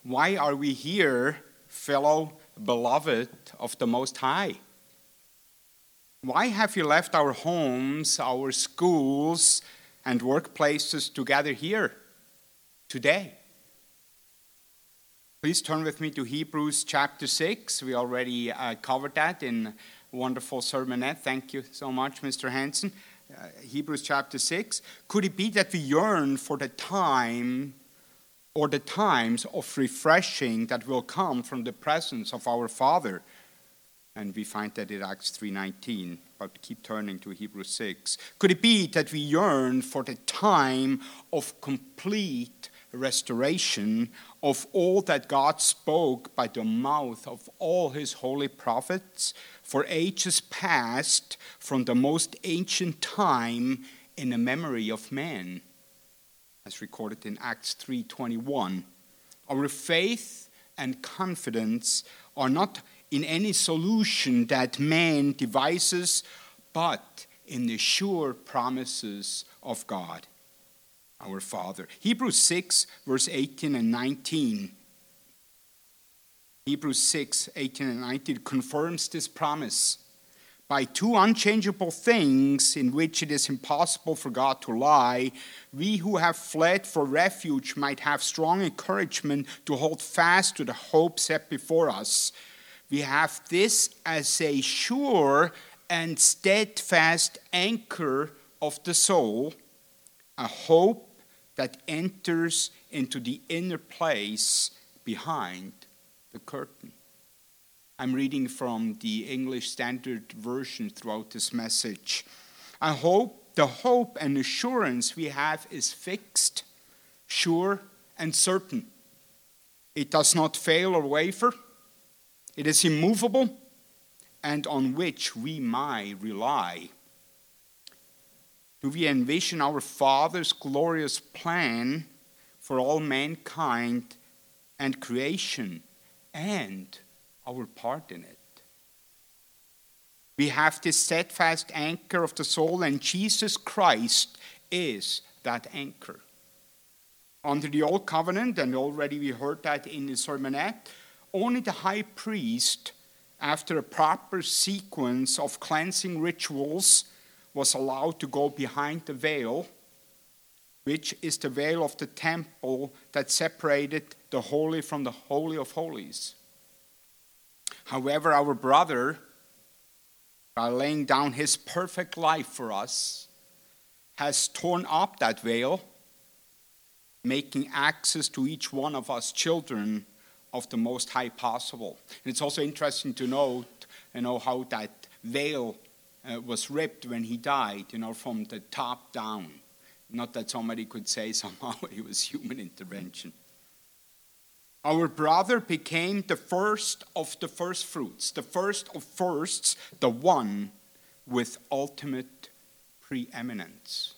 Why are we here, fellow beloved of the Most High? Why have you left our homes, our schools, and workplaces to gather here today? Please turn with me to Hebrews chapter 6. We already covered that in a wonderful sermonette. Thank you so much, Mr. Hansen. Hebrews chapter 6. Could it be that we yearn for the time or the times of refreshing that will come from the presence of our Father? And we find that in Acts 3:19, but keep turning to Hebrews 6. Could it be that we yearn for the time of complete restoration of all that God spoke by the mouth of all his holy prophets for ages past, from the most ancient time in the memory of man, as recorded in Acts 3:21. Our faith and confidence are not in any solution that man devises, but in the sure promises of God, our Father. Hebrews 6, verse 18 and 19. Hebrews 6, 18 and 19 confirms this promise. By two unchangeable things in which it is impossible for God to lie, we who have fled for refuge might have strong encouragement to hold fast to the hope set before us. We have this as a sure and steadfast anchor of the soul, a hope that enters into the inner place behind the curtain. I'm reading from the English Standard Version throughout this message. The hope and assurance we have is fixed, sure, and certain. It does not fail or waver. It is immovable, and on which we might rely. Do we envision our Father's glorious plan for all mankind and creation, and our part in it? We have this steadfast anchor of the soul, and Jesus Christ is that anchor. Under the Old Covenant, and already we heard that in the sermonette, only the high priest, after a proper sequence of cleansing rituals, was allowed to go behind the veil, which is the veil of the temple that separated the holy from the holy of holies. However, our brother, by laying down his perfect life for us, has torn up that veil, making access to each one of us children of the Most High possible. And it's also interesting to note, how that veil was ripped when he died, from the top down. Not that somebody could say somehow it was human intervention. Our brother became the first of the first fruits, the first of firsts, the one with ultimate preeminence.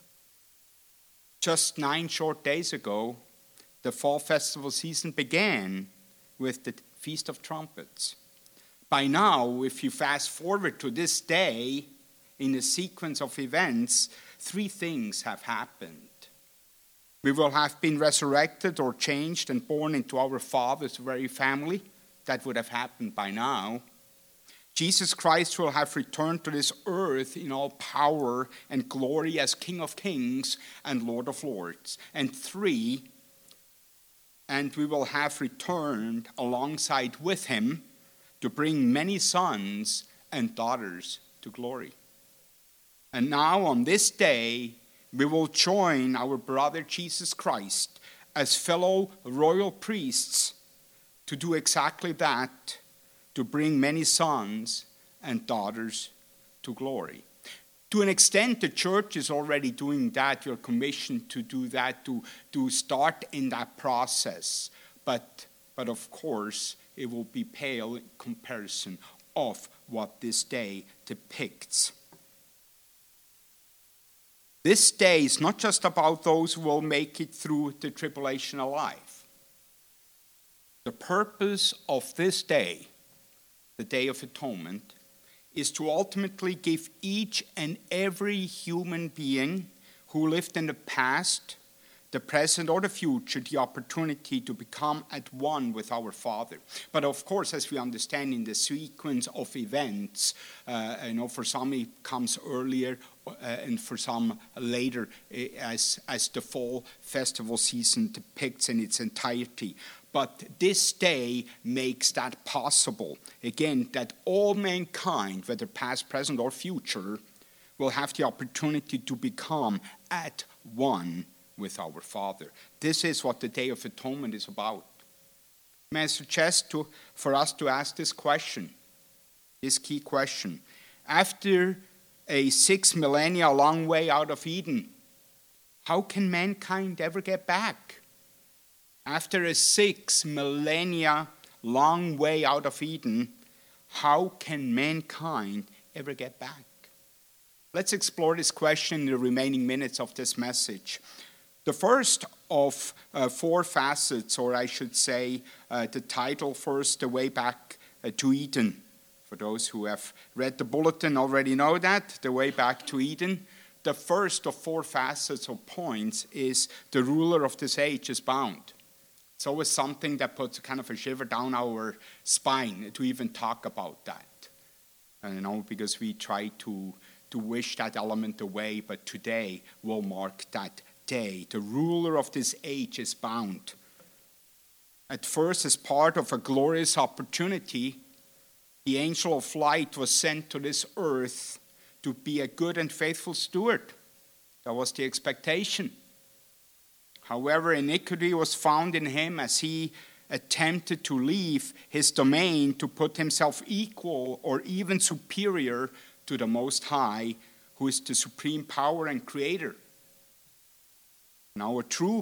Just 9 short days ago, the fall festival season began with the Feast of Trumpets. By now, if you fast forward to this day, in a sequence of events, 3 things have happened. We will have been resurrected or changed and born into our Father's very family. That would have happened by now. Jesus Christ will have returned to this earth in all power and glory as King of Kings and Lord of Lords. And 3, and we will have returned alongside with him to bring many sons and daughters to glory. And now on this day, we will join our brother Jesus Christ as fellow royal priests to do exactly that, to bring many sons and daughters to glory. To an extent, the church is already doing that. You're commissioned to do that, to start in that process. But of course, it will be pale in comparison of what this day depicts. This day is not just about those who will make it through the tribulation alive. The purpose of this day, the Day of Atonement, is to ultimately give each and every human being who lived in the past the present or the future, the opportunity to become at one with our Father. But of course, as we understand in the sequence of events, for some it comes earlier and for some later, as the fall festival season depicts in its entirety. But this day makes that possible. Again, that all mankind, whether past, present, or future, will have the opportunity to become at one with our Father. This is what the Day of Atonement is about. May I suggest for us to ask this question, this key question. After a 6 millennia long way out of Eden, how can mankind ever get back? After a 6 millennia long way out of Eden, how can mankind ever get back? Let's explore this question in the remaining minutes of this message. The first of 4 facets, or I should say the title first, The Way Back to Eden. For those who have read the bulletin already know that, The Way Back to Eden. The first of 4 facets or points is the ruler of this age is bound. It's always something that puts kind of a shiver down our spine to even talk about that. Because we try to wish that element away, but today will mark that day. The ruler of this age is bound. At first, as part of a glorious opportunity, the angel of light was sent to this earth to be a good and faithful steward. That was the expectation. However, iniquity was found in him as he attempted to leave his domain to put himself equal or even superior to the Most High, who is the supreme power and creator. Now,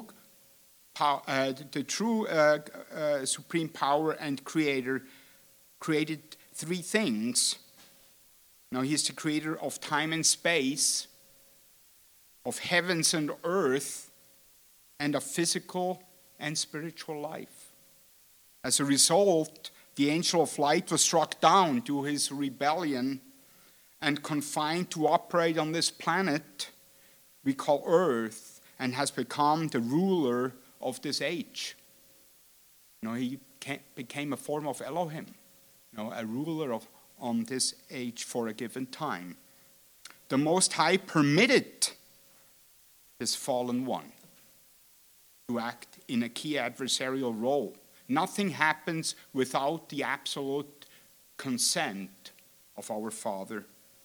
the true supreme power and creator created 3 things. Now, he's the creator of time and space, of heavens and earth, and of physical and spiritual life. As a result, the angel of light was struck down due to his rebellion and confined to operate on this planet we call Earth, and has become the ruler of this age. He became a form of Elohim, a ruler on this age for a given time. The Most High permitted this fallen one to act in a key adversarial role. Nothing happens without the absolute consent of our Father.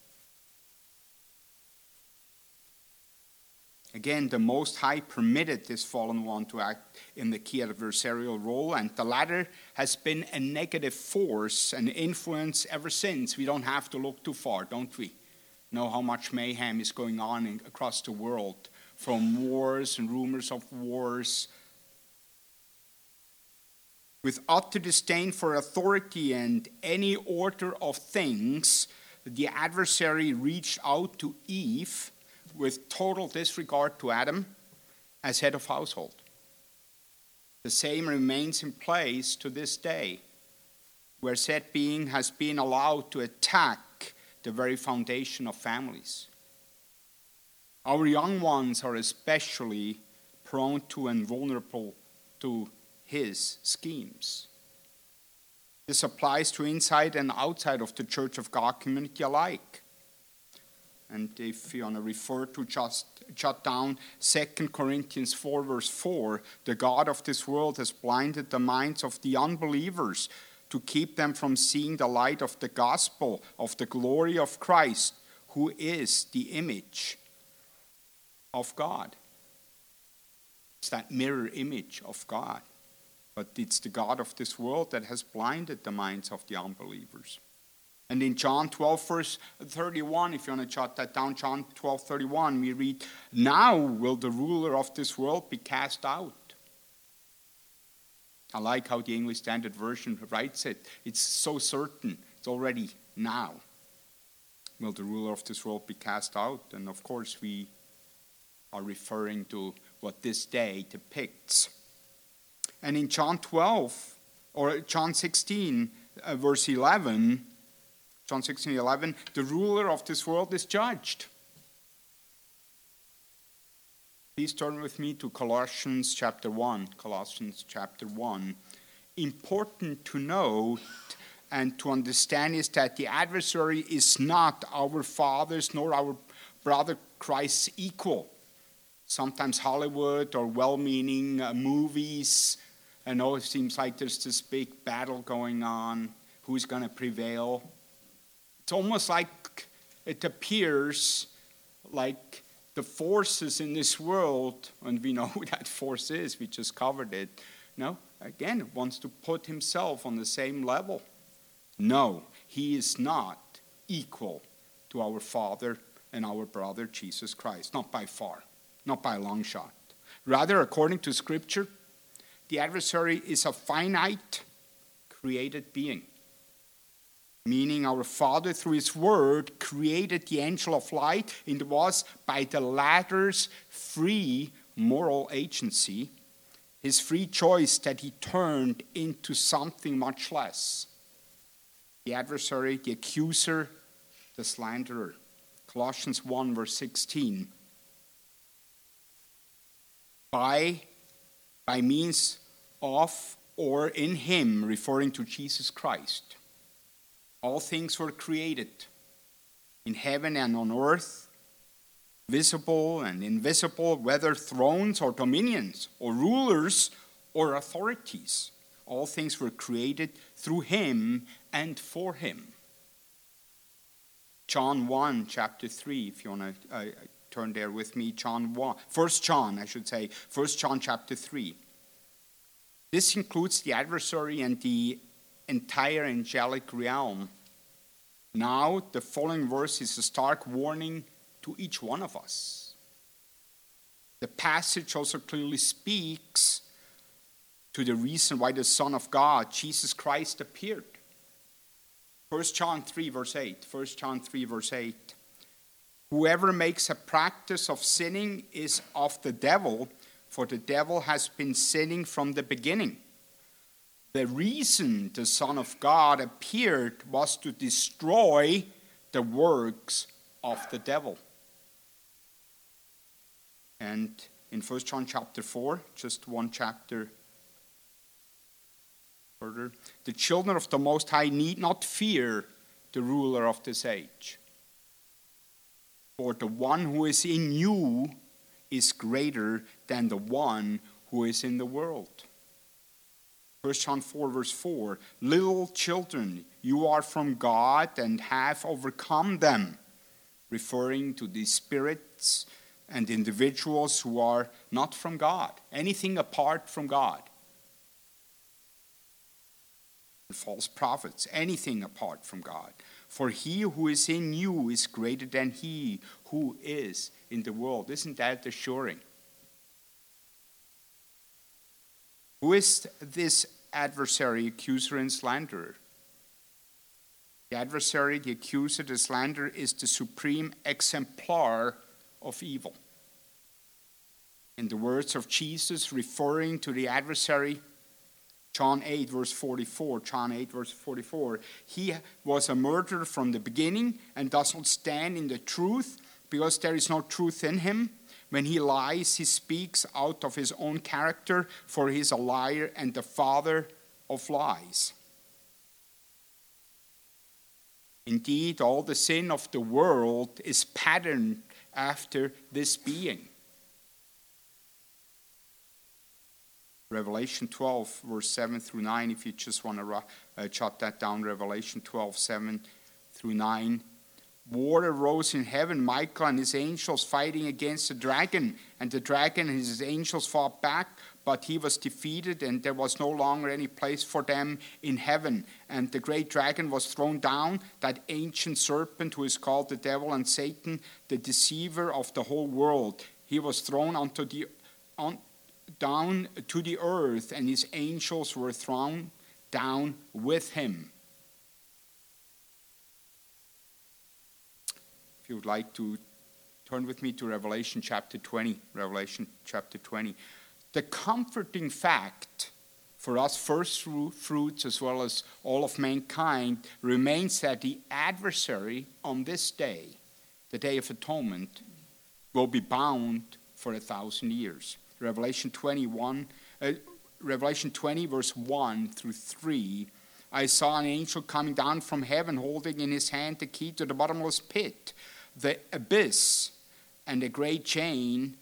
Again, the Most High permitted this fallen one to act in the key adversarial role, and the latter has been a negative force and influence ever since. We don't have to look too far, don't we? Know how much mayhem is going on across the world, from wars and rumors of wars. With utter disdain for authority and any order of things, the adversary reached out to Eve with total disregard to Adam as head of household. The same remains in place to this day, where said being has been allowed to attack the very foundation of families. Our young ones are especially prone to and vulnerable to his schemes. This applies to inside and outside of the Church of God community alike. And if you want to refer to, just jot down 2 Corinthians 4 verse 4, the God of this world has blinded the minds of the unbelievers to keep them from seeing the light of the gospel of the glory of Christ, who is the image of God. It's that mirror image of God. But it's the God of this world that has blinded the minds of the unbelievers. And in John 12, verse 31, if you want to jot that down, John 12, 31, we read, "Now will the ruler of this world be cast out." I like how the English Standard Version writes it. It's so certain. It's already now. Will the ruler of this world be cast out? And of course, we are referring to what this day depicts. And in John 12, or John 16, verse 11, John 16:11, the ruler of this world is judged. Please turn with me to Colossians chapter 1. Colossians chapter 1. Important to note and to understand is that the adversary is not our father's nor our brother Christ's equal. Sometimes Hollywood or well-meaning movies, I know it seems like there's this big battle going on. Who's going to prevail? It's almost like it appears like the forces in this world, and we know who that force is, we just covered it, again, wants to put himself on the same level. No, he is not equal to our Father and our brother Jesus Christ. Not by far, not by a long shot. Rather, according to Scripture, the adversary is a finite, created being. Meaning our Father, through his word, created the angel of light, and it was by the latter's free moral agency, his free choice, that he turned into something much less. The adversary, the accuser, the slanderer. Colossians 1 verse 16. By means of or in him, referring to Jesus Christ, all things were created in heaven and on earth, visible and invisible, whether thrones or dominions or rulers or authorities. All things were created through him and for him. John 1, chapter 3, if you want to turn there with me. John 1, 1 John, I should say. 1 John chapter 3. This includes the adversary and the entire angelic realm. Now, the following verse is a stark warning to each one of us. The passage also clearly speaks to the reason why the Son of God, Jesus Christ, appeared. 1 John 3, verse 8. 1 John 3, verse 8. Whoever makes a practice of sinning is of the devil, for the devil has been sinning from the beginning. The reason the Son of God appeared was to destroy the works of the devil. And in 1 John chapter 4, just one chapter further, the children of the Most High need not fear the ruler of this age. For the one who is in you is greater than the one who is in the world. 1 John 4, verse 4, little children, you are from God and have overcome them, referring to the spirits and individuals who are not from God, anything apart from God. False prophets, anything apart from God. For he who is in you is greater than he who is in the world. Isn't that assuring? Who is this adversary, accuser, and slanderer? The adversary, the accuser, the slanderer is the supreme exemplar of evil. In the words of Jesus referring to the adversary, John 8, verse 44, John 8, verse 44, he was a murderer from the beginning and does not stand in the truth because there is no truth in him. When he lies, he speaks out of his own character, for he is a liar and the father of lies. Indeed, all the sin of the world is patterned after this being. Revelation 12, verse 7 through 9, if you just want to jot that down, Revelation 12, 7 through 9. War arose in heaven, Michael and his angels fighting against the dragon, and the dragon and his angels fought back, but he was defeated, and there was no longer any place for them in heaven. And the great dragon was thrown down, that ancient serpent who is called the devil and Satan, the deceiver of the whole world. He was thrown down to the earth, and his angels were thrown down with him. If you would like to turn with me to Revelation chapter 20. Revelation chapter 20. The comforting fact for us first fruits as well as all of mankind remains that the adversary on this day, the Day of Atonement, will be bound for 1,000 years. Revelation 20, verse 1 through 3, I saw an angel coming down from heaven holding in his hand the key to the bottomless pit, the abyss, and a great chain.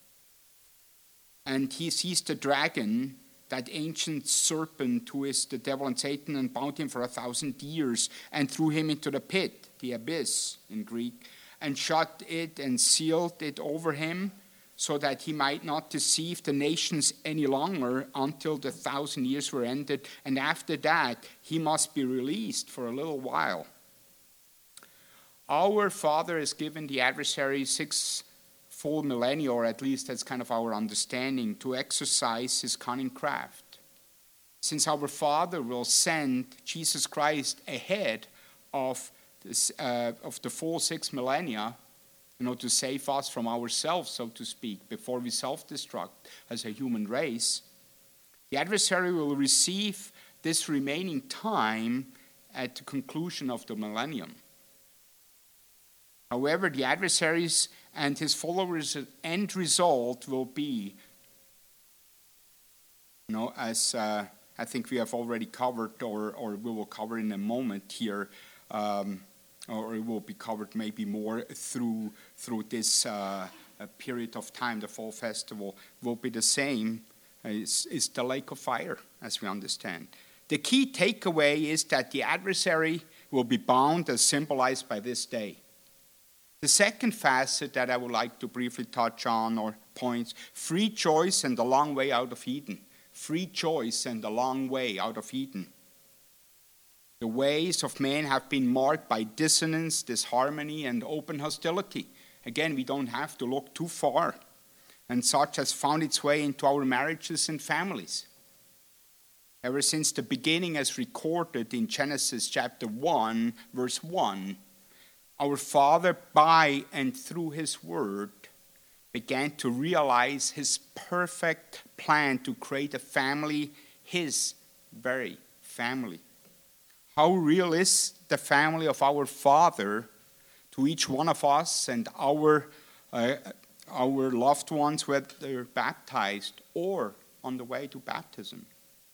And he seized the dragon, that ancient serpent who is the devil and Satan, and bound him for 1,000 years, and threw him into the pit, the abyss in Greek, and shut it and sealed it over him, so that he might not deceive the nations any longer until the 1,000 years were ended. And after that, he must be released for a little while. Our Father has given the adversary 6 full millennia, or at least that's kind of our understanding, to exercise his cunning craft. Since our Father will send Jesus Christ ahead of the full 6 millennia, to save us from ourselves, so to speak, before we self-destruct as a human race, the adversary will receive this remaining time at the conclusion of the millennium. However, the adversaries and his followers' end result will be, as I think we have already covered, or we will cover in a moment here, or it will be covered maybe more through this period of time. The fall festival will be the same. It's the lake of fire, as we understand. The key takeaway is that the adversary will be bound, as symbolized by this day. The second facet that I would like to briefly touch on, or points, free choice and the long way out of Eden. Free choice and the long way out of Eden. The ways of man have been marked by dissonance, disharmony, and open hostility. Again, we don't have to look too far. And such has found its way into our marriages and families. Ever since the beginning, as recorded in Genesis chapter 1, verse 1, our Father, by and through his word, began to realize his perfect plan to create a family, his very family. How real is the family of our Father to each one of us and our loved ones, whether they're baptized or on the way to baptism?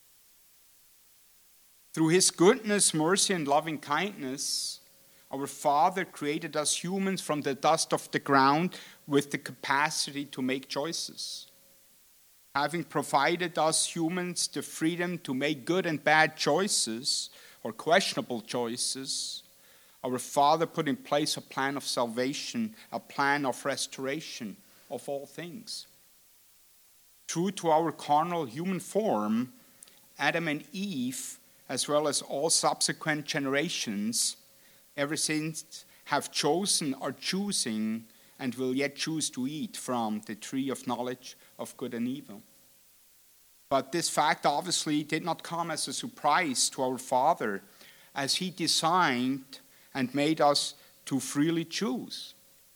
Through his goodness, mercy, and loving kindness, our Father created us humans from the dust of the ground with the capacity to make choices. Having provided us humans the freedom to make good and bad choices, or questionable choices, our Father put in place a plan of salvation, a plan of restoration of all things. True to our carnal human form, Adam and Eve, as well as all subsequent generations, ever since have chosen, are choosing, and will yet choose to eat from the tree of knowledge of good and evil. But this fact obviously did not come as a surprise to our Father, as he designed and made us to freely choose.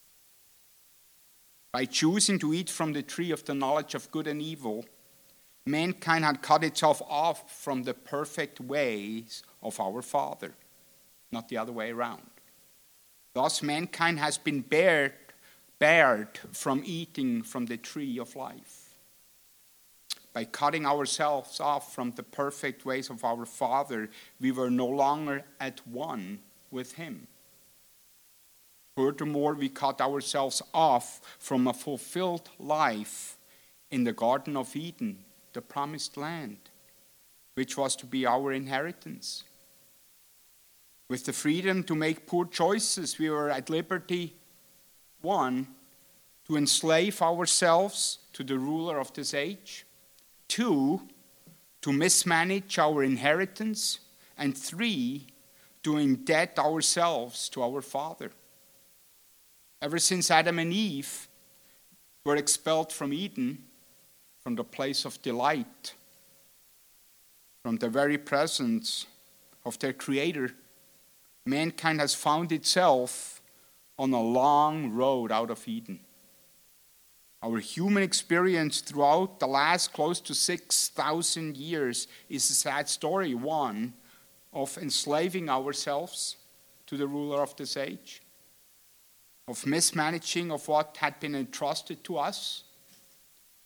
By choosing to eat from the tree of the knowledge of good and evil, mankind had cut itself off from the perfect ways of our Father, not the other way around. Thus, mankind has been barred from eating from the tree of life. By cutting ourselves off from the perfect ways of our Father, we were no longer at one with him. Furthermore, we cut ourselves off from a fulfilled life in the Garden of Eden, the promised land, which was to be our inheritance. With the freedom to make poor choices, we were at liberty, 1, to enslave ourselves to the ruler of this age, 2, to mismanage our inheritance, and 3, to indebt ourselves to our Father. Ever since Adam and Eve were expelled from Eden, from the place of delight, from the very presence of their Creator, mankind has found itself on a long road out of Eden. Our human experience throughout the last close to 6,000 years is a sad story, one of enslaving ourselves to the ruler of this age, of mismanaging of what had been entrusted to us,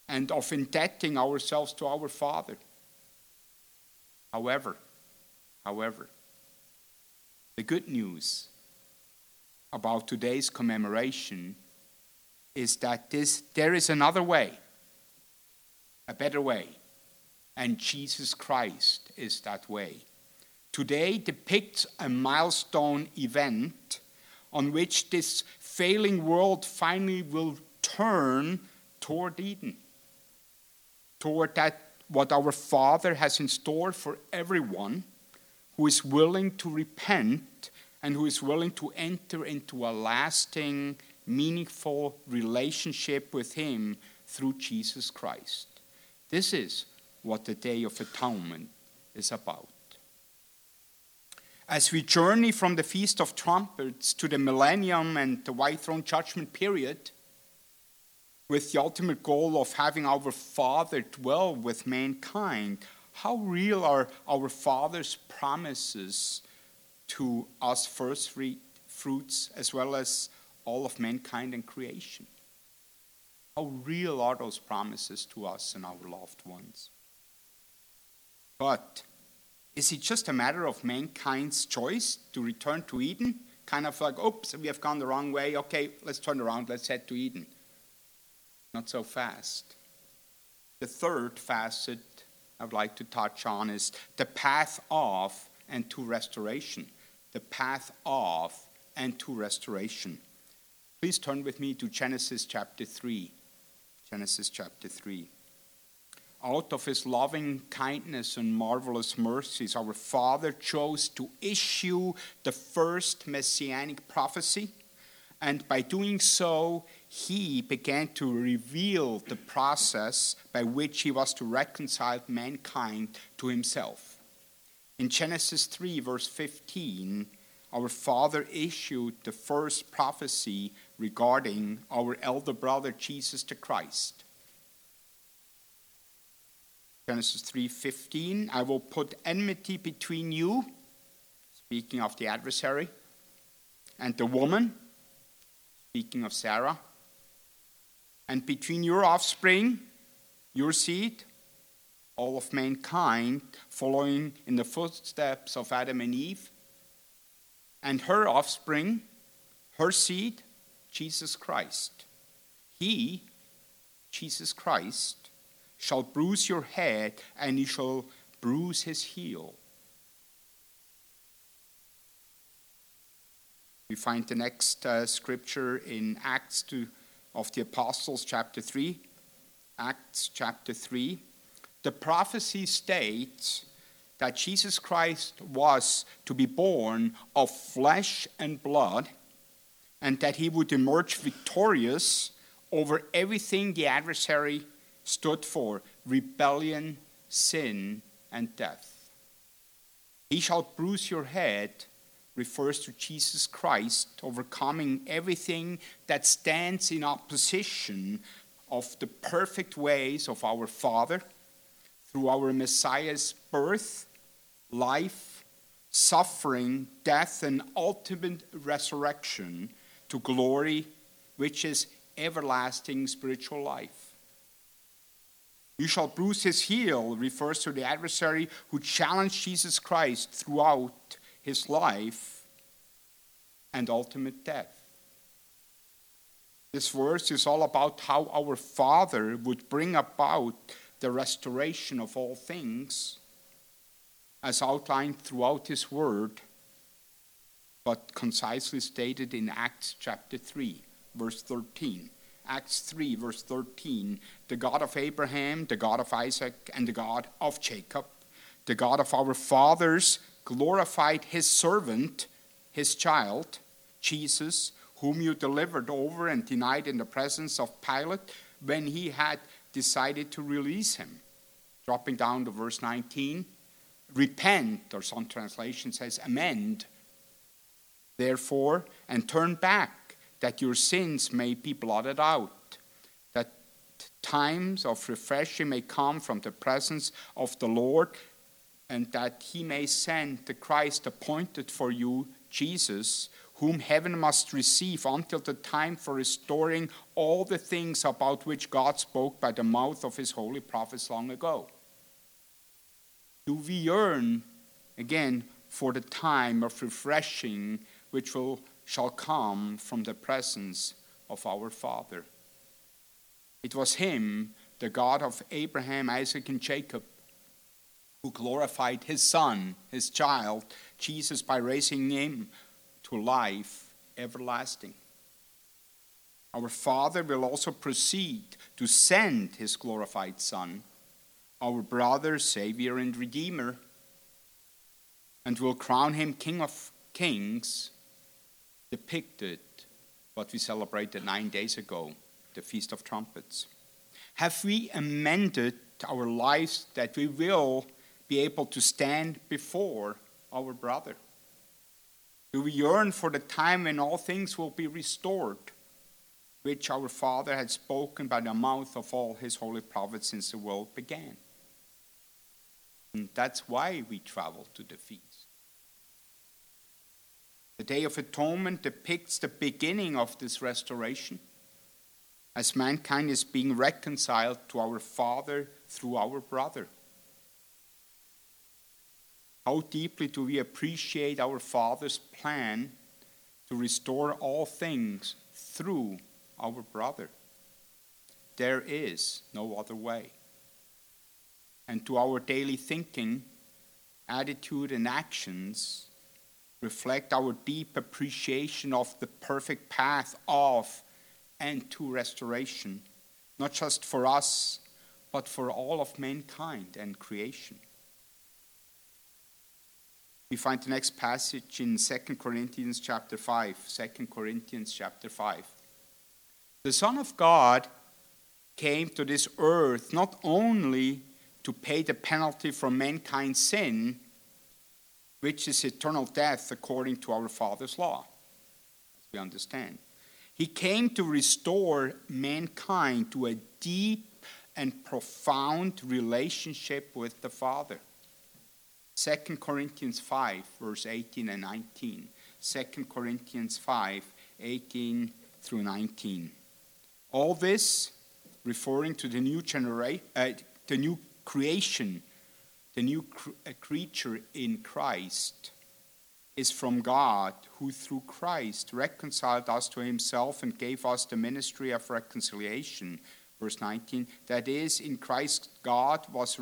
and of indebting ourselves to our Father. However, the good news about today's commemoration is that there is another way, a better way, and Jesus Christ is that way. Today depicts a milestone event on which this failing world finally will turn toward Eden, toward that what our Father has in store for everyone who is willing to repent and who is willing to enter into a lasting, meaningful relationship with Him through Jesus Christ. This is what the Day of Atonement is about. As we journey from the Feast of Trumpets to the Millennium and the White Throne Judgment period, with the ultimate goal of having our Father dwell with mankind, how real are our Father's promises to us first fruits as well as all of mankind and creation? How real are those promises to us and our loved ones? But is it just a matter of mankind's choice to return to Eden? Kind of like, oops, we have gone the wrong way. Okay, let's turn around, let's head to Eden. Not so fast. The third facet I would like to touch on is the path of and to restoration. The path of and to restoration. Please turn with me to Genesis chapter 3. Genesis chapter 3. Out of His loving kindness and marvelous mercies, our Father chose to issue the first messianic prophecy, and by doing so, He began to reveal the process by which He was to reconcile mankind to Himself. In Genesis 3, verse 15, our Father issued the first prophecy regarding our elder brother, Jesus the Christ. Genesis 3:15, I will put enmity between you, speaking of the adversary, and the woman, speaking of Sarah, and between your offspring, your seed, all of mankind, following in the footsteps of Adam and Eve, and her offspring, her seed, Jesus Christ. He, Jesus Christ, shall bruise your head, and you shall bruise his heel. We find the next scripture in Acts of the Apostles, chapter 3. Acts chapter 3. The prophecy states that Jesus Christ was to be born of flesh and blood, and that he would emerge victorious over everything the adversary stood for: rebellion, sin, and death. He shall bruise your head refers to Jesus Christ overcoming everything that stands in opposition of the perfect ways of our Father through our Messiah's birth, life, suffering, death, and ultimate resurrection to glory, which is everlasting spiritual life. You shall bruise his heel refers to the adversary who challenged Jesus Christ throughout his life and ultimate death. This verse is all about how our Father would bring about the restoration of all things, as outlined throughout his word, but concisely stated in Acts chapter 3, verse 13. Acts 3, verse 13, the God of Abraham, the God of Isaac, and the God of Jacob, the God of our fathers, glorified his servant, his child, Jesus, whom you delivered over and denied in the presence of Pilate when he had decided to release him. Dropping down to verse 19, repent, or some translation says amend, therefore, and turn back, that your sins may be blotted out, that times of refreshing may come from the presence of the Lord, and that he may send the Christ appointed for you, Jesus, whom heaven must receive until the time for restoring all the things about which God spoke by the mouth of his holy prophets long ago. Do we yearn, again, for the time of refreshing which shall come from the presence of our Father? It was him, the God of Abraham, Isaac, and Jacob, who glorified his son, his child, Jesus, by raising him to life everlasting. Our Father will also proceed to send his glorified Son, our brother, Savior, and Redeemer, and will crown him King of Kings, depicted what we celebrated 9 days ago, the Feast of Trumpets. Have we amended our lives that we will be able to stand before our brother? Do we yearn for the time when all things will be restored, which our Father had spoken by the mouth of all his holy prophets since the world began? And that's why we travel to the feast. The Day of Atonement depicts the beginning of this restoration, as mankind is being reconciled to our Father through our brother. How deeply do we appreciate our Father's plan to restore all things through our brother? There is no other way. And to our daily thinking, attitude, and actions reflect our deep appreciation of the perfect path of and to restoration, not just for us, but for all of mankind and creation. We find the next passage in 2 Corinthians chapter 5. 2 Corinthians chapter 5. The Son of God came to this earth not only to pay the penalty for mankind's sin, which is eternal death according to our Father's law, as we understand. He came to restore mankind to a deep and profound relationship with the Father. 2 Corinthians 5, verse 18 and 19. 2 Corinthians 5, 18 through 19. All this referring to the new the new creation, the new creature in Christ, is from God, who through Christ reconciled us to himself and gave us the ministry of reconciliation. Verse 19, that is, in Christ God was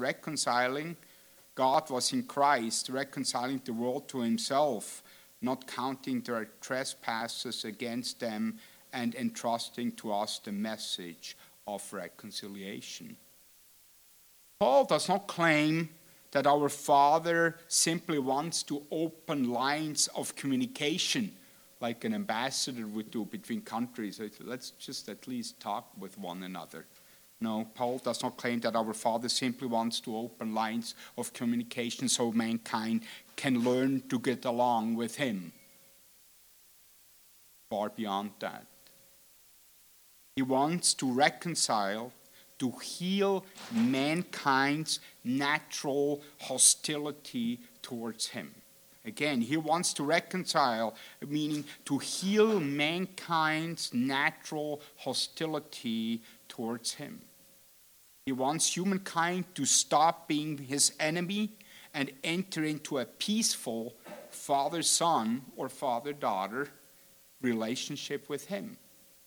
in Christ reconciling the world to himself, not counting their trespasses against them, and entrusting to us the message of reconciliation. Paul does not claim that our Father simply wants to open lines of communication like an ambassador would do between countries. Let's just at least talk with one another. No, Paul does not claim that our Father simply wants to open lines of communication so mankind can learn to get along with him. Far beyond that. He wants to reconcile, to heal mankind's natural hostility towards him. Again, he wants to reconcile, meaning to heal mankind's natural hostility towards him. He wants humankind to stop being his enemy and enter into a peaceful father-son or father-daughter relationship with him.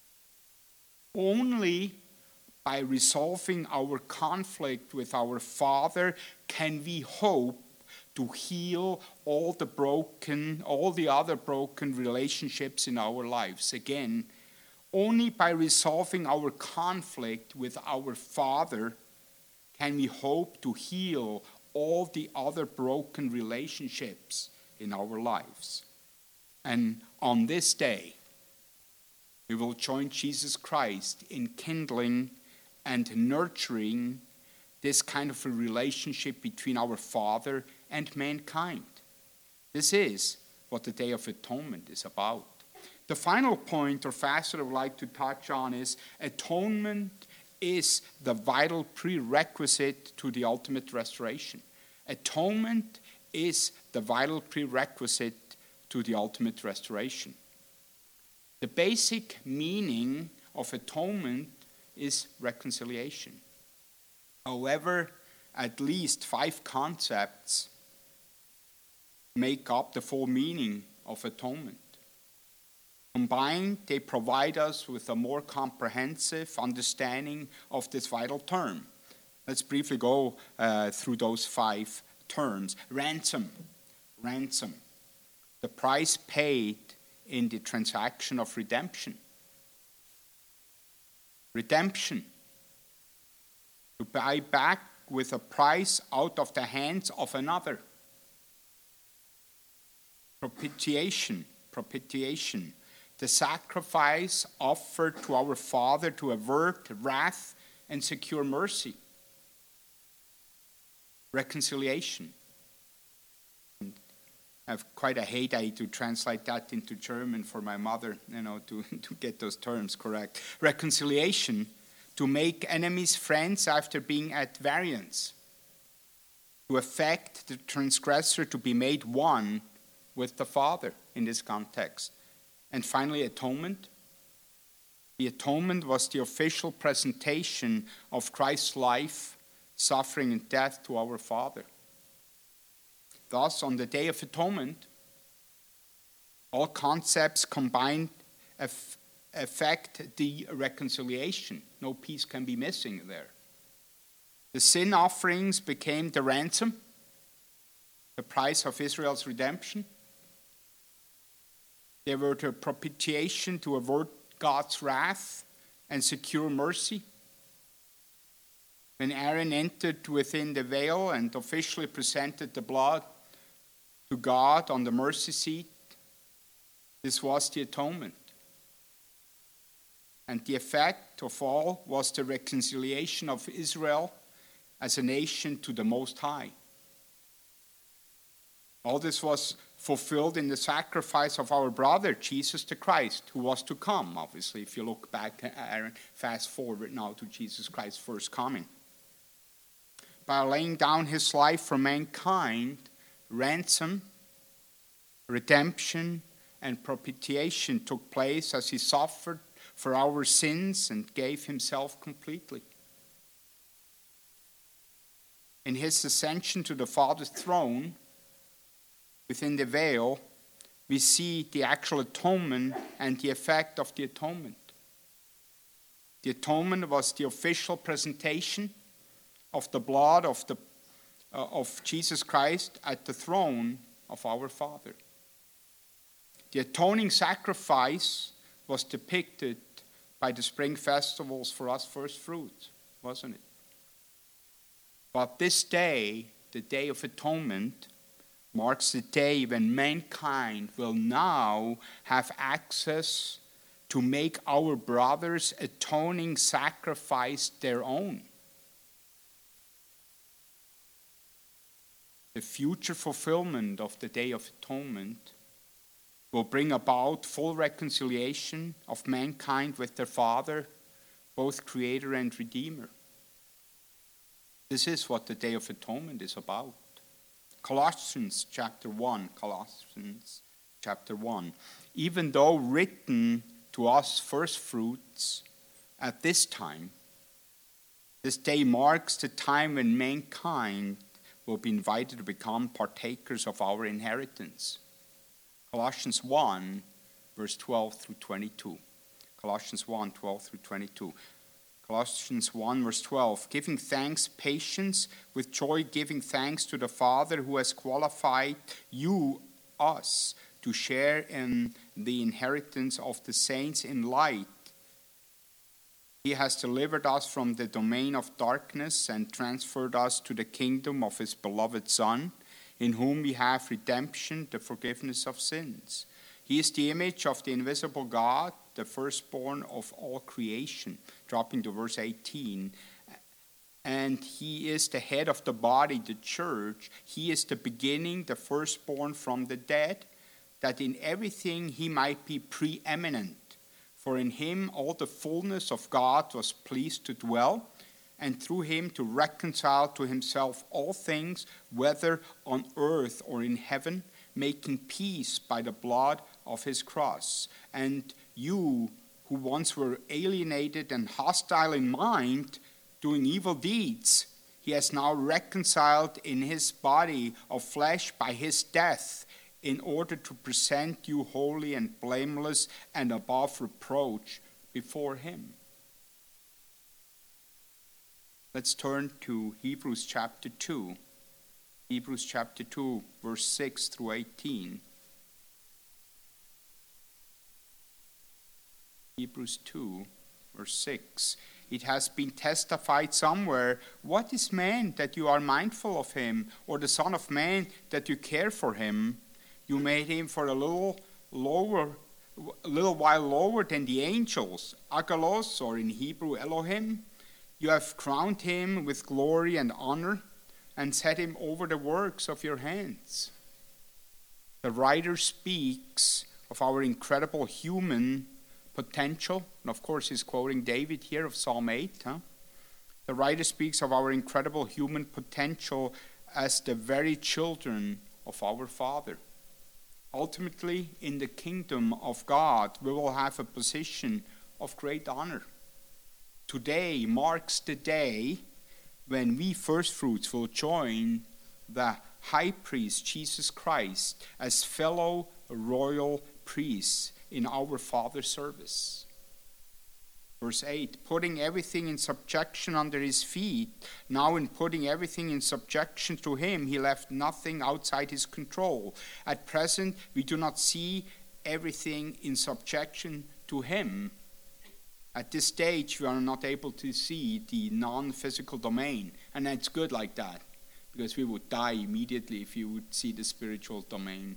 Only by resolving our conflict with our Father can we hope to heal all the other broken relationships in our lives. Again, only by resolving our conflict with our Father can we hope to heal all the other broken relationships in our lives. And on this day, we will join Jesus Christ in kindling and nurturing this kind of a relationship between our Father and mankind. This is what the Day of Atonement is about. The final point or facet I would like to touch on is atonement is the vital prerequisite to the ultimate restoration. Atonement is the vital prerequisite to the ultimate restoration. The basic meaning of atonement is reconciliation. However, at least 5 concepts make up the full meaning of atonement. Combined, they provide us with a more comprehensive understanding of this vital term. Let's briefly go through those 5 terms. Ransom. The price paid in the transaction of redemption. Redemption. To buy back with a price out of the hands of another. Propitiation. The sacrifice offered to our Father to avert wrath and secure mercy. Reconciliation. I have quite a heyday to translate that into German for my mother, to get those terms correct. Reconciliation, to make enemies friends after being at variance. To effect the transgressor to be made one with the Father in this context. And finally, atonement. The atonement was the official presentation of Christ's life, suffering, and death to our Father. Thus, on the Day of Atonement, all concepts combined affect the reconciliation. No piece can be missing there. The sin offerings became the ransom, the price of Israel's redemption. They were the propitiation to avert God's wrath and secure mercy. When Aaron entered within the veil and officially presented the blood to God on the mercy seat, this was the atonement. And the effect of all was the reconciliation of Israel as a nation to the Most High. All this was fulfilled in the sacrifice of our brother, Jesus the Christ, who was to come, obviously, if you look back, Aaron, fast forward now to Jesus Christ's first coming. By laying down his life for mankind, ransom, redemption, and propitiation took place as he suffered for our sins and gave himself completely. In his ascension to the Father's throne, within the veil, we see the actual atonement and the effect of the atonement. The atonement was the official presentation of the blood of Jesus Christ at the throne of our Father. The atoning sacrifice was depicted by the spring festivals for us first fruits, wasn't it? But this day, the Day of Atonement, marks the day when mankind will now have access to make our brother's atoning sacrifice their own. The future fulfillment of the Day of Atonement will bring about full reconciliation of mankind with their Father, both Creator and Redeemer. This is what the Day of Atonement is about. Colossians chapter 1. Even though written to us first fruits at this time, this day marks the time when mankind will be invited to become partakers of our inheritance. Colossians 1, verse 12 through 22. Colossians 1, 12 through 22. Colossians 1, verse 12, giving thanks, patience, with joy giving thanks to the Father who has qualified us, to share in the inheritance of the saints in light. He has delivered us from the domain of darkness and transferred us to the kingdom of his beloved Son, in whom we have redemption, the forgiveness of sins. He is the image of the invisible God, the firstborn of all creation. Dropping to verse 18. And he is the head of the body, the church. He is the beginning, the firstborn from the dead, that in everything he might be preeminent. For in him all the fullness of God was pleased to dwell, and through him to reconcile to himself all things, whether on earth or in heaven, making peace by the blood of his cross. And You who once were alienated and hostile in mind, doing evil deeds, he has now reconciled in his body of flesh by his death, in order to present you holy and blameless and above reproach before him. Let's turn to Hebrews chapter 2. Hebrews chapter 2, verse 6 through 18. Hebrews 2, verse 6. It has been testified somewhere, what is man that you are mindful of him, or the son of man that you care for him? You made him for a little while lower than the angels, agalos, or in Hebrew Elohim. You have crowned him with glory and honor, and set him over the works of your hands. The writer speaks of our incredible human potential, and of course he's quoting David here of Psalm 8. The writer speaks of our incredible human potential as the very children of our Father. Ultimately, in the kingdom of God, we will have a position of great honor. Today marks the day when we first fruits will join the high priest, Jesus Christ, as fellow royal priests in our Father's service. Verse 8, putting everything in subjection under his feet. Now in putting everything in subjection to him, he left nothing outside his control. At present, we do not see everything in subjection to him. At this stage, we are not able to see the non-physical domain. And it's good like that, because we would die immediately if you would see the spiritual domain.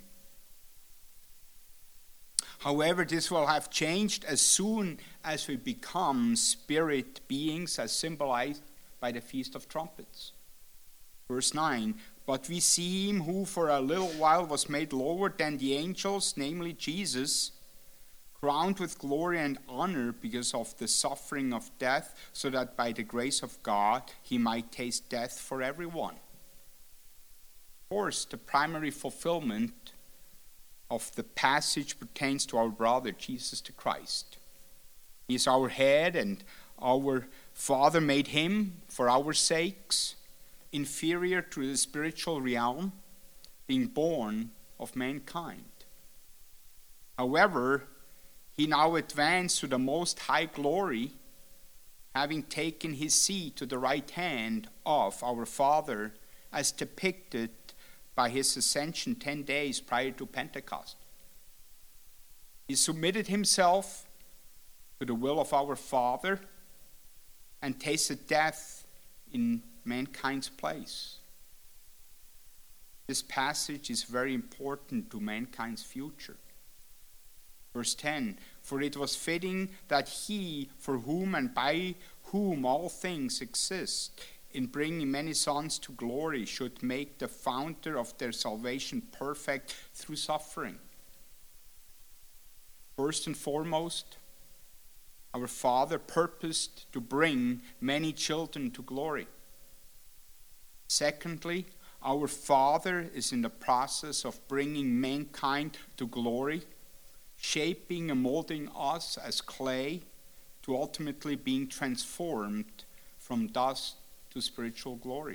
However, this will have changed as soon as we become spirit beings, as symbolized by the Feast of Trumpets. Verse 9, but we see him who for a little while was made lower than the angels, namely Jesus, crowned with glory and honor because of the suffering of death, so that by the grace of God he might taste death for everyone. Of course, the primary fulfillment of the passage pertains to our brother, Jesus the Christ. He is our head, and our Father made him, for our sakes, inferior to the spiritual realm, being born of mankind. However, he now advanced to the most high glory, having taken his seat to the right hand of our Father, as depicted by his ascension 10 days prior to Pentecost. He submitted himself to the will of our Father and tasted death in mankind's place. This passage is very important to mankind's future. Verse 10, for it was fitting that he, for whom and by whom all things exist, in bringing many sons to glory, should make the founder of their salvation perfect through suffering. First and foremost, our Father purposed to bring many children to glory. Secondly, our Father is in the process of bringing mankind to glory, shaping and molding us as clay to ultimately being transformed from dust to spiritual glory.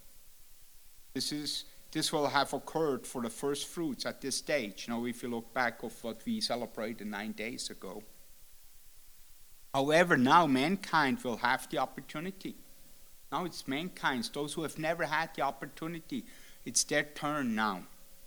This will have occurred for the first fruits at this stage. Now, if you look back of what we celebrated 9 days ago. However, now mankind will have the opportunity. Now it's mankind, those who have never had the opportunity. It's their turn now.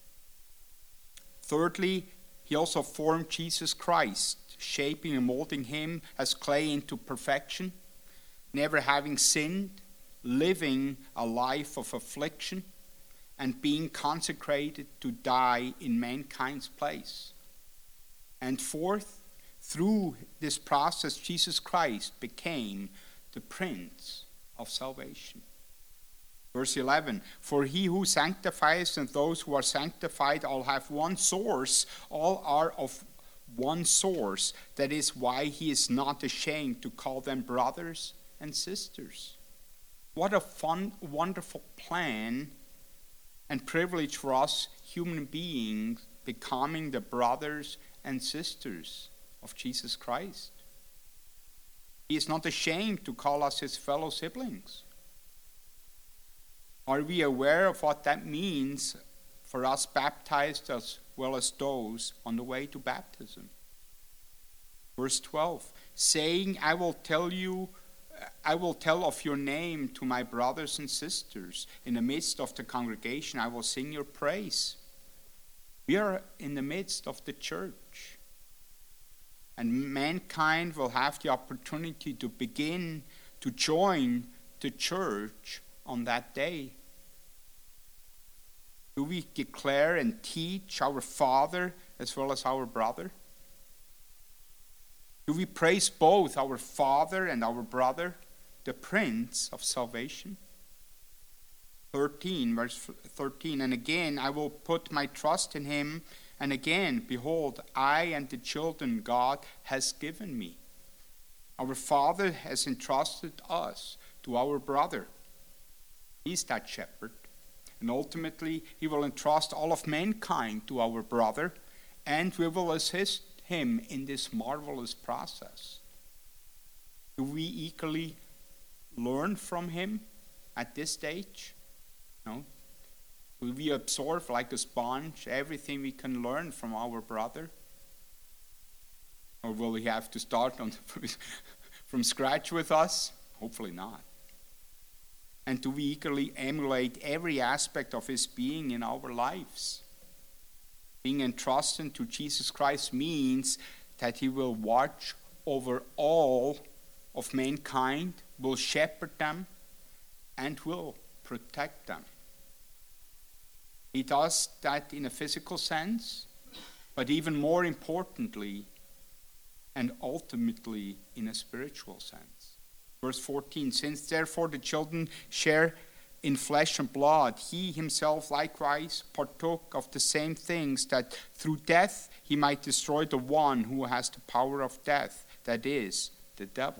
Thirdly, he also formed Jesus Christ, shaping and molding him as clay into perfection, never having sinned, living a life of affliction, and being consecrated to die in mankind's place. And fourth, through this process, Jesus Christ became the Prince of salvation. Verse 11, for he who sanctifies and those who are sanctified all have one source, all are of one source. That is why he is not ashamed to call them brothers and sisters. What a fun, wonderful plan and privilege for us human beings becoming the brothers and sisters of Jesus Christ. He is not ashamed to call us his fellow siblings. Are we aware of what that means for us baptized as well as those on the way to baptism? Verse 12, saying, I will tell of your name to my brothers and sisters. In the midst of the congregation, I will sing your praise. We are in the midst of the church. And mankind will have the opportunity to begin to join the church on that day. Do we declare and teach our Father as well as our brother? Do we praise both our Father and our brother, the Prince of salvation? 13, verse 13, and again I will put my trust in him, and again, behold, I and the children God has given me. Our Father has entrusted us to our brother. He's that shepherd. And ultimately, he will entrust all of mankind to our brother, and we will assist him in this marvelous process. Do we equally learn from him at this stage? No. Will we absorb like a sponge everything we can learn from our brother? Or will he have to start from scratch with us? Hopefully not. And do we eagerly emulate every aspect of his being in our lives? Being entrusted to Jesus Christ means that he will watch over all of mankind, will shepherd them, and will protect them. He does that in a physical sense, but even more importantly and ultimately in a spiritual sense. Verse 14, since therefore the children share in flesh and blood, he himself likewise partook of the same things, that through death he might destroy the one who has the power of death, that is, the devil.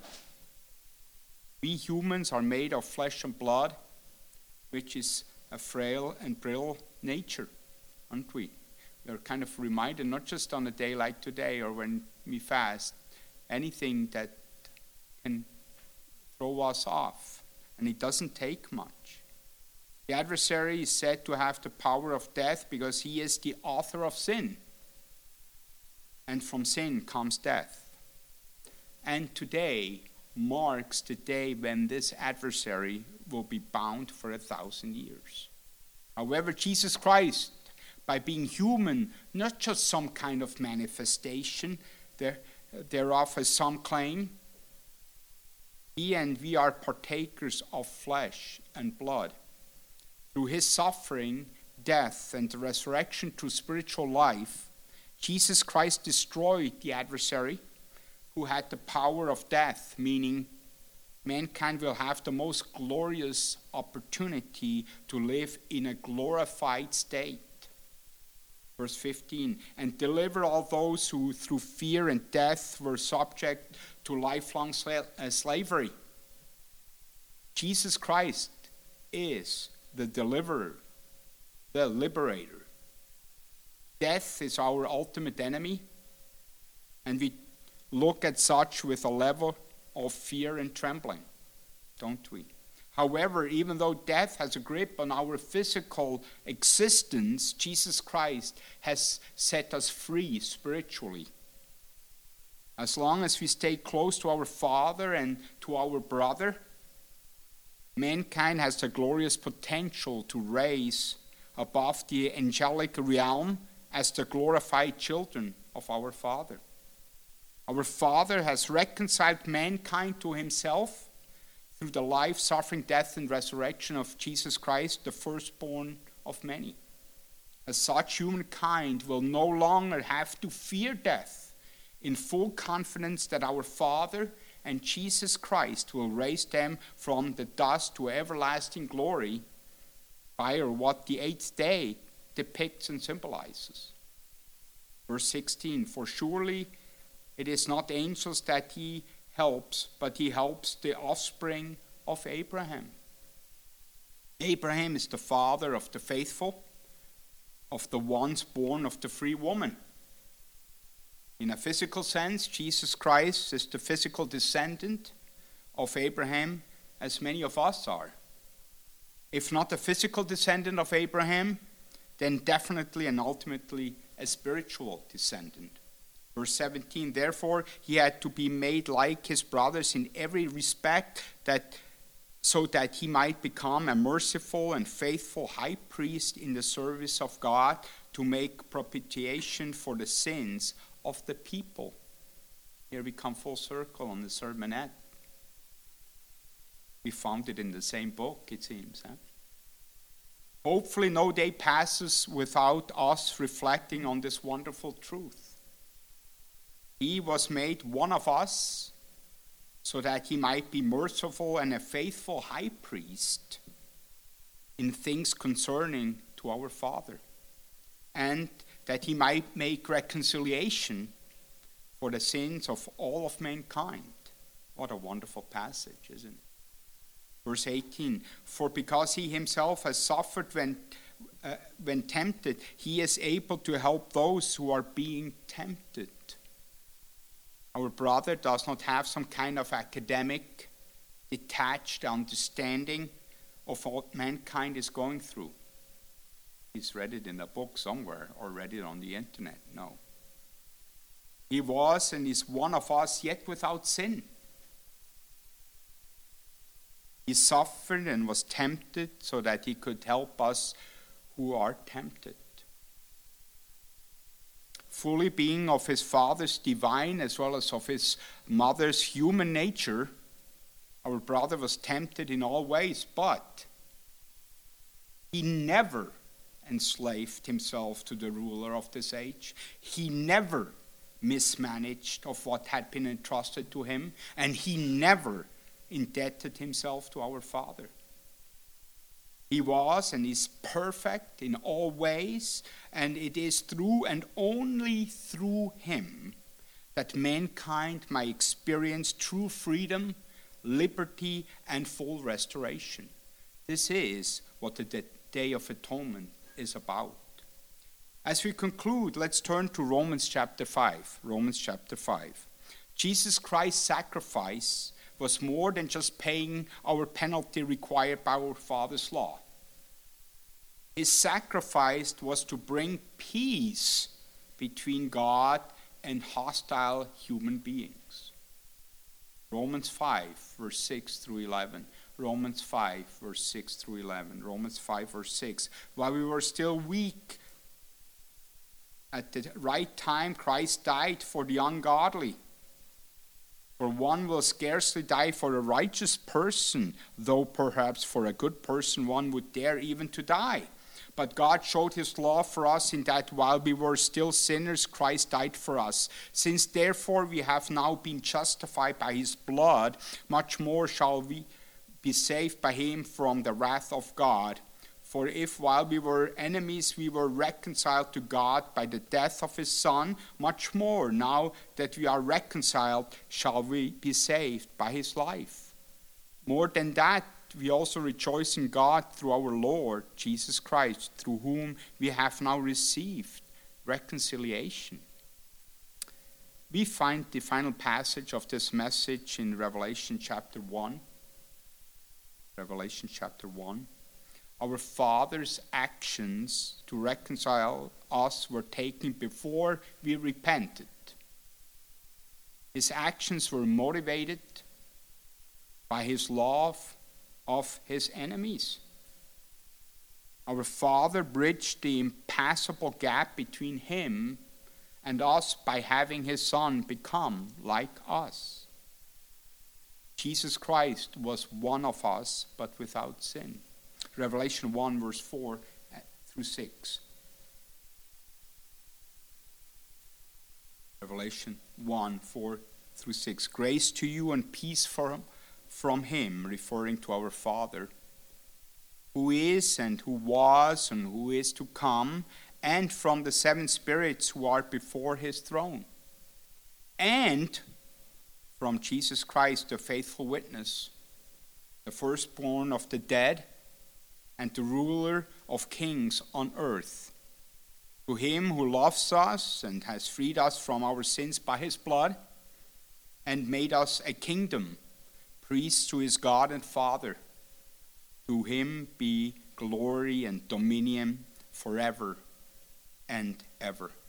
We humans are made of flesh and blood, which is a frail and brittle nature, aren't we? We're kind of reminded, not just on a day like today or when we fast, anything that can throw us off, and it doesn't take much. The adversary is said to have the power of death because he is the author of sin, and from sin comes death. And today marks the day when this adversary will be bound for 1,000 years. However, Jesus Christ, by being human, not just some kind of manifestation thereof as some claim, he and we are partakers of flesh and blood. Through his suffering, death, and the resurrection to spiritual life, Jesus Christ destroyed the adversary who had the power of death, meaning mankind will have the most glorious opportunity to live in a glorified state. Verse 15, and deliver all those who through fear and death were subject to lifelong slavery. Jesus Christ is the deliverer, the liberator. Death is our ultimate enemy, and we look at such with a level of fear and trembling, don't we? However, even though death has a grip on our physical existence, Jesus Christ has set us free spiritually. As long as we stay close to our Father and to our brother, mankind has the glorious potential to rise above the angelic realm as the glorified children of our Father. Our Father has reconciled mankind to himself through the life, suffering, death, and resurrection of Jesus Christ, the firstborn of many. As such, humankind will no longer have to fear death, in full confidence that our Father and Jesus Christ will raise them from the dust to everlasting glory by what the eighth day depicts and symbolizes. Verse 16, for surely it is not angels that he helps, but he helps the offspring of Abraham. Abraham is the father of the faithful, of the ones born of the free woman. In a physical sense, Jesus Christ is the physical descendant of Abraham, as many of us are. If not a physical descendant of Abraham, then definitely and ultimately a spiritual descendant. Verse 17, therefore he had to be made like his brothers in every respect, so that he might become a merciful and faithful high priest in the service of God to make propitiation for the sins of the people. Here we come full circle on the sermonette. We found it in the same book, it seems. Huh? Hopefully no day passes without us reflecting on this wonderful truth. He was made one of us so that he might be merciful and a faithful high priest in things concerning to our Father, and that he might make reconciliation for the sins of all of mankind. What a wonderful passage, isn't it? Verse 18, for because he himself has suffered when tempted, he is able to help those who are being tempted. Our brother does not have some kind of academic, detached understanding of what mankind is going through. He's read it in a book somewhere or read it on the internet. No. He was and is one of us, yet without sin. He suffered and was tempted so that he could help us who are tempted. Fully being of his father's divine as well as of his mother's human nature, our brother was tempted in all ways, but he never enslaved himself to the ruler of this age. He never mismanaged of what had been entrusted to him, and he never indebted himself to our Father. He was and is perfect in all ways, and it is through and only through him that mankind might experience true freedom, liberty, and full restoration. This is what the Day of Atonement is about. As we conclude, let's turn to Romans chapter 5. Romans chapter 5. Jesus Christ's sacrifice was more than just paying our penalty required by our Father's law. His sacrifice was to bring peace between God and hostile human beings. Romans 5, verse 6 through 11. Romans 5, verse 6 through 11. Romans 5, verse 6. While we were still weak, at the right time, Christ died for the ungodly. For one will scarcely die for a righteous person, though perhaps for a good person one would dare even to die. But God showed his love for us in that while we were still sinners, Christ died for us. Since therefore we have now been justified by his blood, much more shall we be saved by him from the wrath of God. For if while we were enemies we were reconciled to God by the death of his Son, much more now that we are reconciled shall we be saved by his life. More than that, we also rejoice in God through our Lord Jesus Christ, through whom we have now received reconciliation. We find the final passage of this message in Revelation chapter 1. Revelation chapter 1. Our Father's actions to reconcile us were taken before we repented. His actions were motivated by his love of his enemies. Our Father bridged the impassable gap between him and us by having his Son become like us. Jesus Christ was one of us, but without sin. Revelation 1, verse 4 through 6. Revelation 1, 4 through 6. Grace to you and peace from him, referring to our Father, who is and who was and who is to come, and from the seven spirits who are before his throne, and from Jesus Christ, the faithful witness, the firstborn of the dead, and the ruler of kings on earth, To him who loves us and has freed us from our sins by his blood and made us a kingdom, priests to his God and Father, to him be glory and dominion forever and ever.